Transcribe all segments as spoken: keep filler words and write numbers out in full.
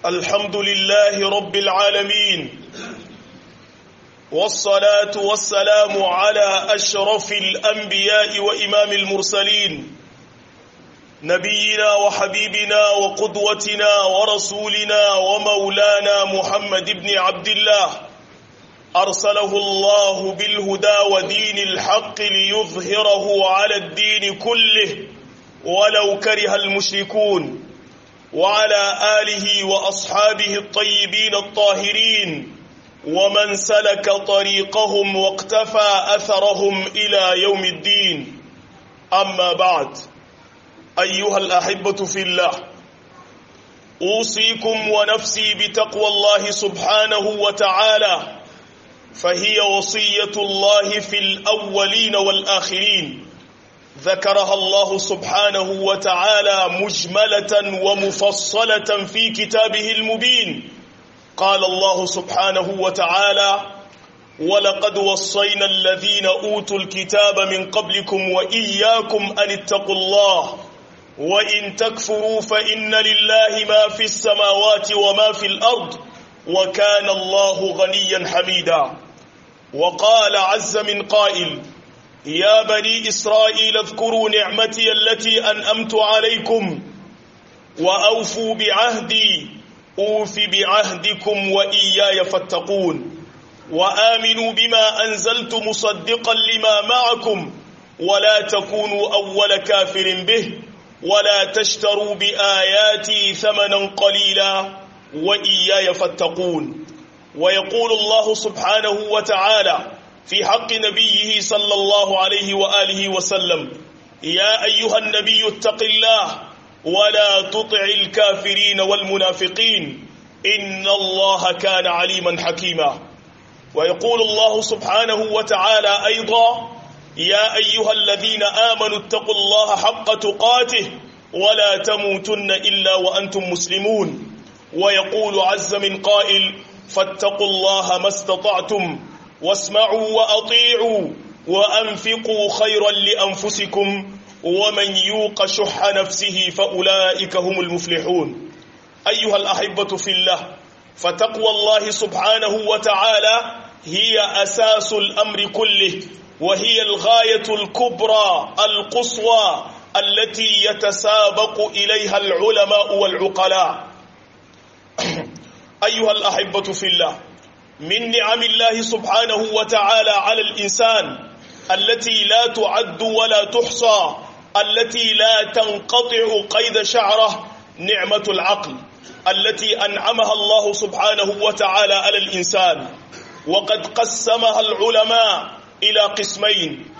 الحمد لله رب العالمين، والصلاة والسلام على أشرف الأنبياء وإمام المرسلين، نبينا وحبيبنا وقدوتنا ورسولنا ومولانا محمد بن عبد الله، أرسله الله بالهدى ودين الحق ليظهره على الدين كله ولو كره المشركون، وعلى آله وأصحابه الطيبين الطاهرين ومن سلك طريقهم واقتفى أثرهم إلى يوم الدين. أما بعد، أيها الأحبة في الله، أوصيكم ونفسي بتقوى الله سبحانه وتعالى، فهي وصية الله في الأولين والآخرين، ذكرها الله سبحانه وتعالى مجملة ومفصلة في كتابه المبين. قال الله سبحانه وتعالى: ولقد وصينا الذين أوتوا الكتاب من قبلكم وإياكم أن اتقوا الله وإن تكفروا فإن لله ما في السماوات وما في الأرض وكان الله غنيا حميدا. وقال عز من قائل: يا بني إسرائيل اذكروا نعمتي التي أنأمت عليكم وأوفوا بعهدي أوف بعهدكم وإياي فاتقون، وآمنوا بما أنزلت مصدقا لما معكم ولا تكونوا أول كافر به ولا تشتروا بآياتي ثمنا قليلا وإياي فاتقون. ويقول الله سبحانه وتعالى في حق نبيه صلى الله عليه وآله وسلم: يا أيها النبي اتق الله ولا تطع الكافرين والمنافقين إن الله كان عليما حكيما. ويقول الله سبحانه وتعالى أيضا: يا أيها الذين آمنوا اتقوا الله حق تقاته ولا تموتن إلا وأنتم مسلمون. ويقول عز من قائل: فاتقوا الله ما استطعتم واسمعوا وأطيعوا وأنفقوا خيرا لأنفسكم ومن يوق شح نفسه فأولئك هم المفلحون. أيها الأحبة في الله، فتقوى الله سبحانه وتعالى هي أساس الأمر كله، وهي الغاية الكبرى القصوى التي يتسابق إليها العلماء والعقلاء. أيها الأحبة في الله، من نعم الله سبحانه وتعالى على الإنسان التي لا تعد ولا تحصى، التي لا تنقطع قيد شعره، نعمة العقل التي أنعمها الله سبحانه وتعالى على الإنسان. وقد قسمها العلماء إلى قسمين: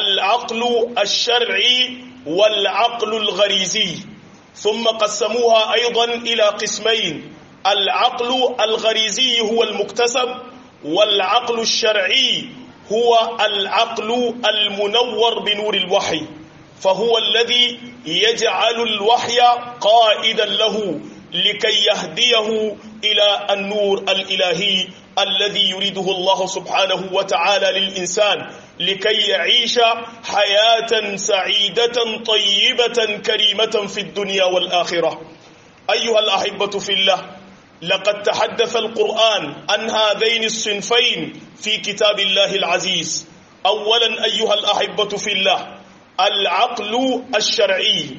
العقل الشرعي والعقل الغريزي، ثم قسموها أيضا إلى قسمين: العقل الغريزي هو المكتسب، والعقل الشرعي هو العقل المنور بنور الوحي، فهو الذي يجعل الوحي قائدا له لكي يهديه إلى النور الإلهي الذي يريده الله سبحانه وتعالى للإنسان لكي يعيش حياة سعيدة طيبة كريمة في الدنيا والآخرة. أيها الأحبة في الله، لقد تحدث القرآن عن هذين الصنفين في كتاب الله العزيز. أولا أيها الأحبة في الله، العقل الشرعي،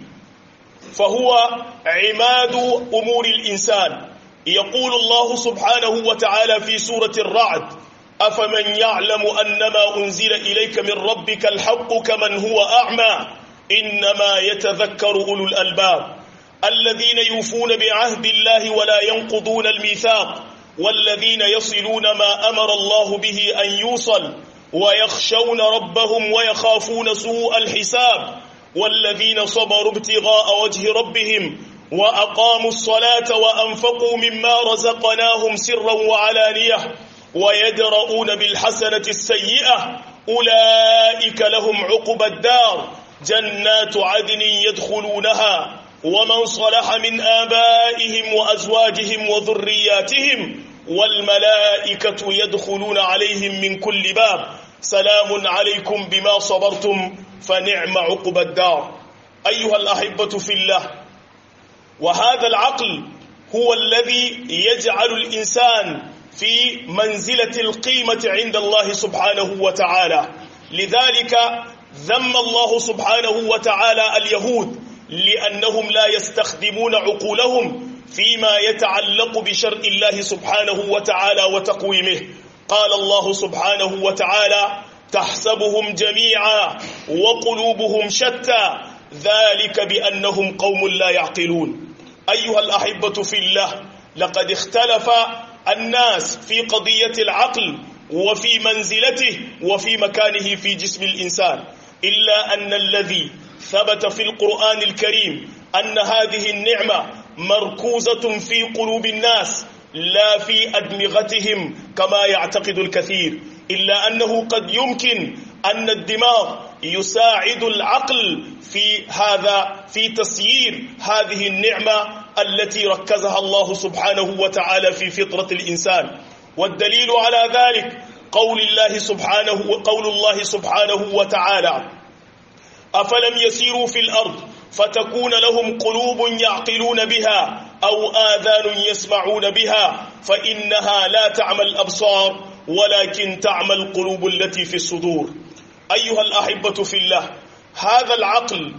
فهو عماد أمور الإنسان. يقول الله سبحانه وتعالى في سورة الرعد: أفمن يعلم أنما أنزل إليك من ربك الحق كمن هو أعمى إنما يتذكر أولو الألباب الذين يوفون بعهد الله ولا ينقضون الميثاق والذين يصلون ما أمر الله به أن يوصل ويخشون ربهم ويخافون سوء الحساب والذين صبروا ابتغاء وجه ربهم وأقاموا الصلاة وأنفقوا مما رزقناهم سرا وعلانية ويدرؤون بالحسنة السيئة أولئك لهم عقبى الدار جنات عدن يدخلونها ومن صلح من آبائهم وأزواجهم وذرياتهم والملائكة يدخلون عليهم من كل باب سلام عليكم بما صبرتم فنعم عقبى الدار. أيها الأحبة في الله، وهذا العقل هو الذي يجعل الإنسان في منزلة القيمة عند الله سبحانه وتعالى. لذلك ذم الله سبحانه وتعالى اليهود لأنهم لا يستخدمون عقولهم فيما يتعلق بشرع الله سبحانه وتعالى وتقويمه. قال الله سبحانه وتعالى: تحسبهم جميعا وقلوبهم شتى ذلك بأنهم قوم لا يعقلون. أيها الأحبة في الله، لقد اختلف الناس في قضية العقل وفي منزلته وفي مكانه في جسم الإنسان، إلا أن الذي ثبت في القرآن الكريم أن هذه النعمة مركوزة في قلوب الناس لا في أدمغتهم كما يعتقد الكثير، إلا أنه قد يمكن أن الدماغ يساعد العقل في هذا في تسيير هذه النعمة التي ركزها الله سبحانه وتعالى في فطرة الإنسان. والدليل على ذلك قول الله سبحانه وقول الله سبحانه وتعالى: أفلم يسيروا في الأرض فتكون لهم قلوب يعقلون بها أو آذان يسمعون بها فإنها لا تعمى الأبصار ولكن تعمى القلوب التي في الصدور. أيها الأحبة في الله، هذا العقل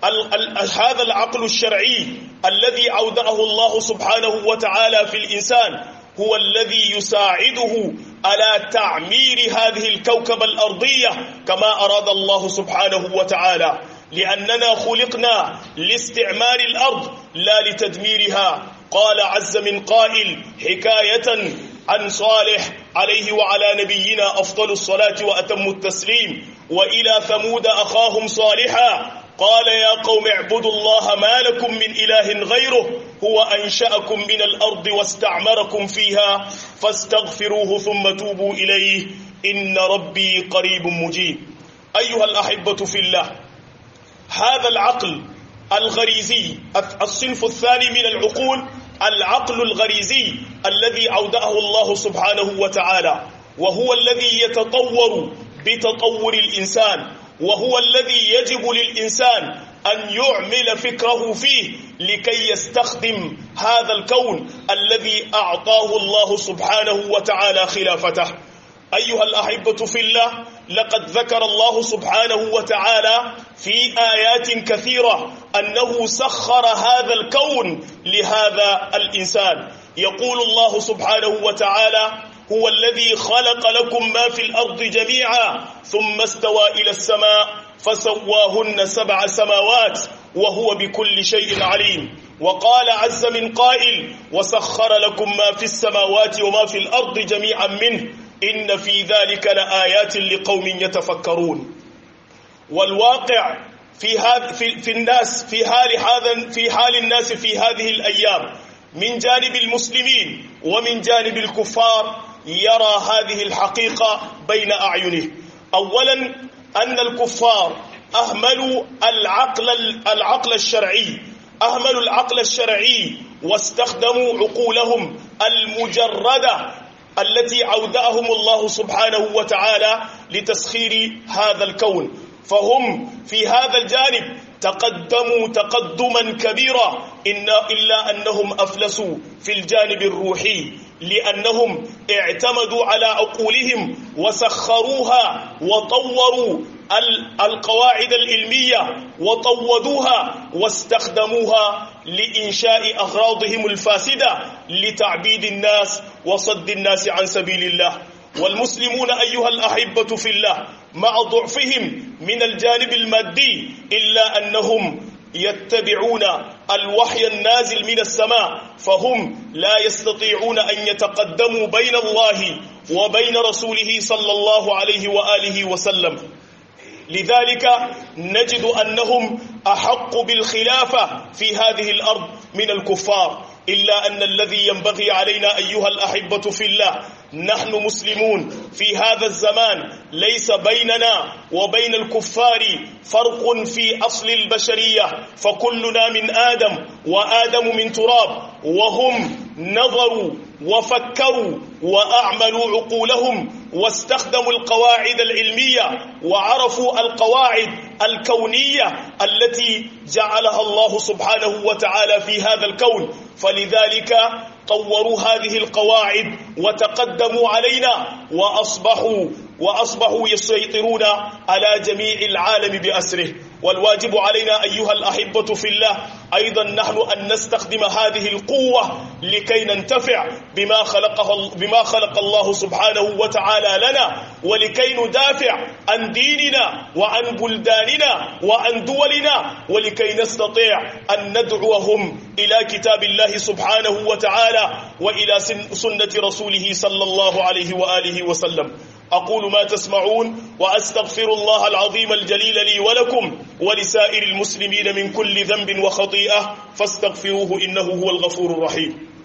هذا العقل الشرعي الذي أودعه الله سبحانه وتعالى في الإنسان هو الذي يساعده على تعمير هذه الكوكب الأرضية كما أراد الله سبحانه وتعالى، لأننا خلقنا لاستعمار الأرض لا لتدميرها. قال عز من قائل حكاية عن صالح عليه وعلى نبينا أفضل الصلاة وأتم التسليم: وإلى ثمود أخاهم صالحا قال يا قوم اعبدوا الله ما لكم من إله غيره هو أنشأكم من الأرض واستعمركم فيها فاستغفروه ثم توبوا إليه إن ربي قريب مجيب. أيها الأحبة في الله، هذا العقل الغريزي الصنف الثاني من العقول، العقل الغريزي الذي أودعه الله سبحانه وتعالى، وهو الذي يتطور بتطور الإنسان، وهو الذي يجب للإنسان أن يعمل فكره فيه لكي يستخدم هذا الكون الذي أعطاه الله سبحانه وتعالى خلافته. أيها الأحبة في الله، لقد ذكر الله سبحانه وتعالى في آيات كثيرة أنه سخر هذا الكون لهذا الإنسان. يقول الله سبحانه وتعالى: هو الذي خلق لكم ما في الأرض جميعا ثم استوى إلى السماء فسواهن سبع سماوات وهو بكل شيء عليم. وقال عز من قائل: وسخر لكم ما في السماوات وما في الأرض جميعا منه إن في ذلك لآيات لقوم يتفكرون. والواقع في هذا في, في الناس في حال هذا في حال الناس في هذه الأيام من جانب المسلمين ومن جانب الكفار يرى هذه الحقيقة بين أعينه. أولا أن الكفار أهملوا العقل العقل الشرعي أهملوا العقل الشرعي واستخدموا عقولهم المجردة التي أودعهم الله سبحانه وتعالى لتسخير هذا الكون، فهم في هذا الجانب تقدموا تقدما كبيرا إن إلا أنهم أفلسوا في الجانب الروحي، لأنهم اعتمدوا على عقولهم وسخروها وطوروا القواعد العلمية وطودوها واستخدموها لإنشاء أغراضهم الفاسدة لتعبيد الناس وصد الناس عن سبيل الله. والمسلمون أيها الأحبة في الله مع ضعفهم من الجانب المادي إلا أنهم يتبعون الوحي النازل من السماء، فهم لا يستطيعون أن يتقدموا بين الله وبين رسوله صلى الله عليه وآله وسلم. لذلك نجد أنهم أحق بالخلافة في هذه الأرض من الكفار، إلا أن الذي ينبغي علينا أيها الأحبة في الله، نحن مسلمون في هذا الزمان ليس بيننا وبين الكفار فرق في أصل البشرية، فكلنا من آدم وآدم من تراب، وهم نظروا وفكروا وأعملوا عقولهم واستخدموا القواعد العلمية وعرفوا القواعد الكونية التي جعلها الله سبحانه وتعالى في هذا الكون، فلذلك طوروا هذه القواعد وتقدموا علينا وأصبحوا وأصبحوا يسيطرون على جميع العالم بأسره. والواجب علينا أيها الأحبة في الله أيضا نحن أن نستخدم هذه القوة لكي ننتفع بما خلقه بما خلق الله سبحانه وتعالى لنا، ولكي ندافع عن ديننا وعن بلداننا وعن دولنا، ولكي نستطيع أن ندعوهم إلى كتاب الله سبحانه وتعالى وإلى سنة رسوله صلى الله عليه وآله وسلم. أقول ما تسمعون وأستغفر الله العظيم الجليل لي ولكم ولسائر المسلمين من كل ذنب وخطيئة فاستغفروه إنه هو الغفور الرحيم.